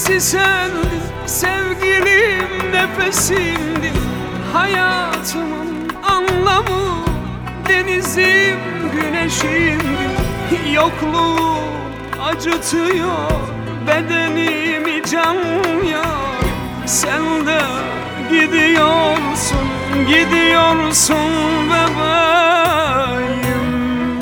hepsi sendin. Sevgilim, nefesimdin. Hayatımın anlamı, denizim, güneşimdin. Yokluğun acıtıyor bedenimi, can yar. Sen de gidiyorsun, gidiyorsun bebeğim.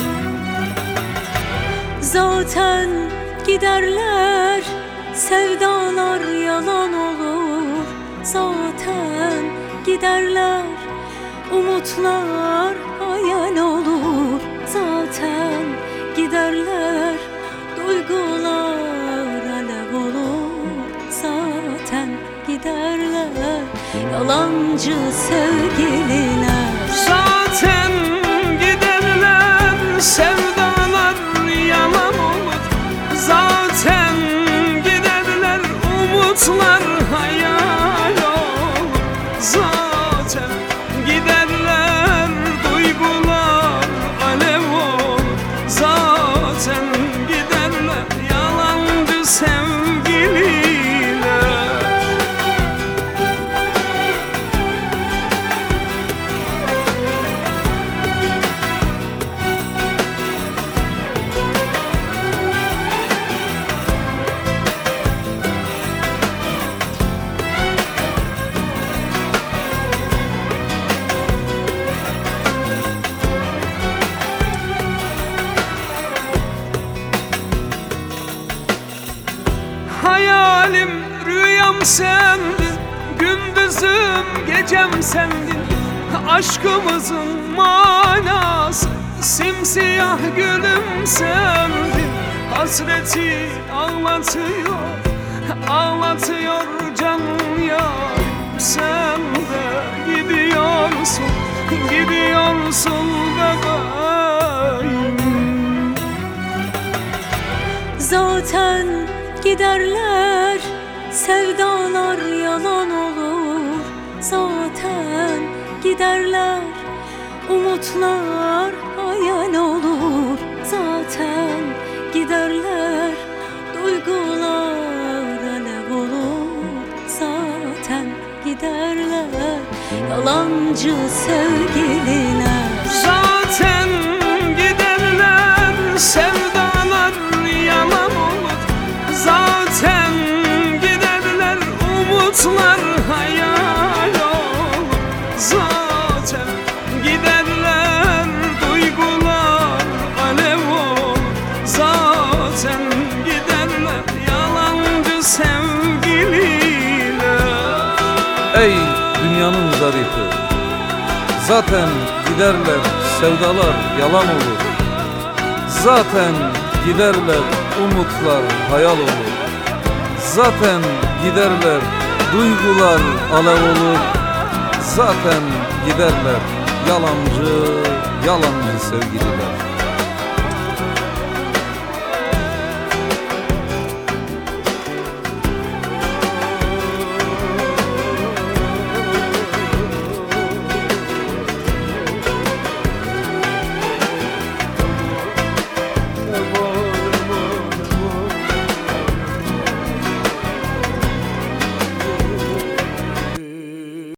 Zaten giderler, sevdalar yalan olur. Zaten giderler, umutlar hayal olur. Zaten giderler, duygular alev olur. Zaten giderler, yalancı sevgililer. Zaten giderler, sevdalar yalan olur. Zaten giderler, umutlar hayal olur. Zaten giderler, duygular alev olur. Zaten giderler, yalancı sevgililer. Hayalim, rüyam sendin. Gündüzüm, gecem sendin. Aşkımızın manası, simsiyah gülüm sendin. Hasreti ağlatıyor, ağlatıyor canım yarim. Sen de gidiyorsun, gidiyorsun bebeğim. Zaten giderler, sevdalar yalan olur. Zaten giderler, umutlar hayal olur. Zaten giderler, duygular alev olur. Zaten giderler, yalancı sevgililer. Zaten giderler, sevdalar yalan olur. Zaten giderler, umutlar hayal olur. Zaten giderler, duygular alev olur. Zaten giderler, yalancı sevgililer. Ey dünyanın zarifi, zaten giderler, sevdalar yalan olur. Zaten giderler, umutlar hayal olur. Zaten giderler, duygular alev olur. Zaten giderler, yalancı, yalancı sevgililer.